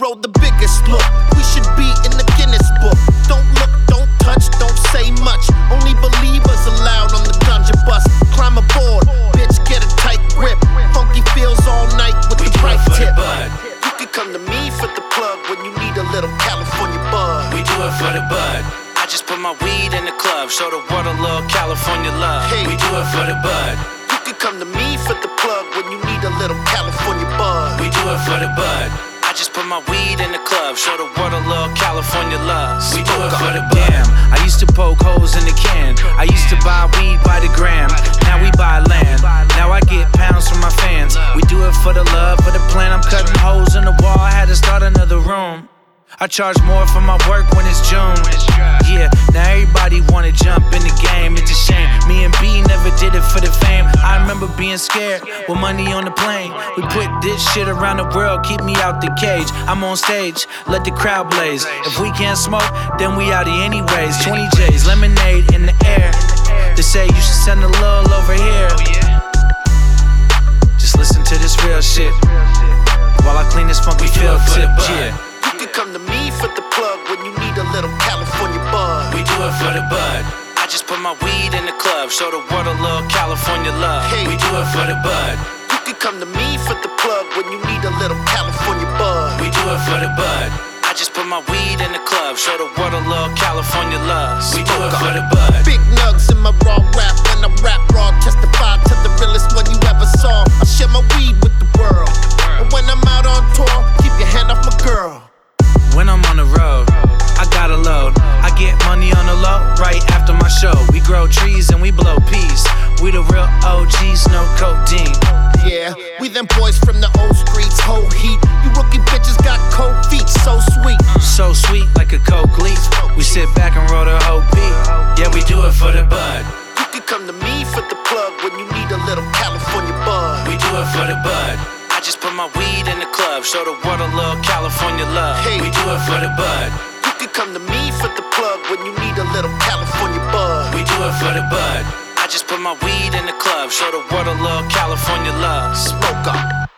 throw the biggest look. We should be in the Guinness book. Don't look, don't touch, don't say much. Only believers allowed on the ganja bus. Climb aboard, bitch, get a tight grip. Funky feels all night with the right tip. You can come to me for the plug when you need a little California bud. We do it for the bud. I just put my weed in the club, show the world a little California love. Hey, we do it for the bud. You can come to me for the plug when you need a little California bud. We do it for the bud. I just put my weed in the club, show the world a little California love. We do it for the bud. Damn, I used to poke holes in the can. I used to buy weed by the gram. Now we buy land. Now I get pounds from my fans. We do it for the love, for the plan. I'm cutting holes in the wall, I had to start another room. I charge more for my work when it's June. Yeah, now everybody wanna jump in the game. It's a shame, me and B never did it for the fame. I remember being scared with money on the plane. We put this shit around the world, keep me out the cage. I'm on stage, let the crowd blaze. If we can't smoke, then we outie anyways. 20 J's, lemonade in the air. They say you should send a little over here. Just listen to this real shit while I clean this funky field tip. Yeah. You can come to me for the plug when you need a little California bud. We do it for the bud. I just put my weed in the club, show the world a little California love. Hey, we do it for the bud. You can come to me for the plug when you need a little California bud. We do it for the bud. I just put my weed in the club, show the world a little California love. We do it for the bud. Big nugs in my raw rap. When I rap raw, testify to the realest one you ever saw. I share my weed with the world. And when I'm out on tour, keep your hand off my girl. When I'm on the road, I got a load. I get money on the low right after my show. We grow trees and we blow peas. We the real OGs, no codeine. Yeah, we them boys from the old streets, whole heat. You rookie bitches got cold feet, so sweet. So sweet like a coke leaf. We sit back and roll the whole beat. Yeah, we do it for the bud. You can come to me for the plug when you need a little California bud. We do it for the bud. I just put my weed in the club, show the world a little California love. Hey, we do it for the bud. You can come to me for the plug when you need a little California bud. We do it for the bud. I just put my weed in the club, show the world a little California love. Smoke up.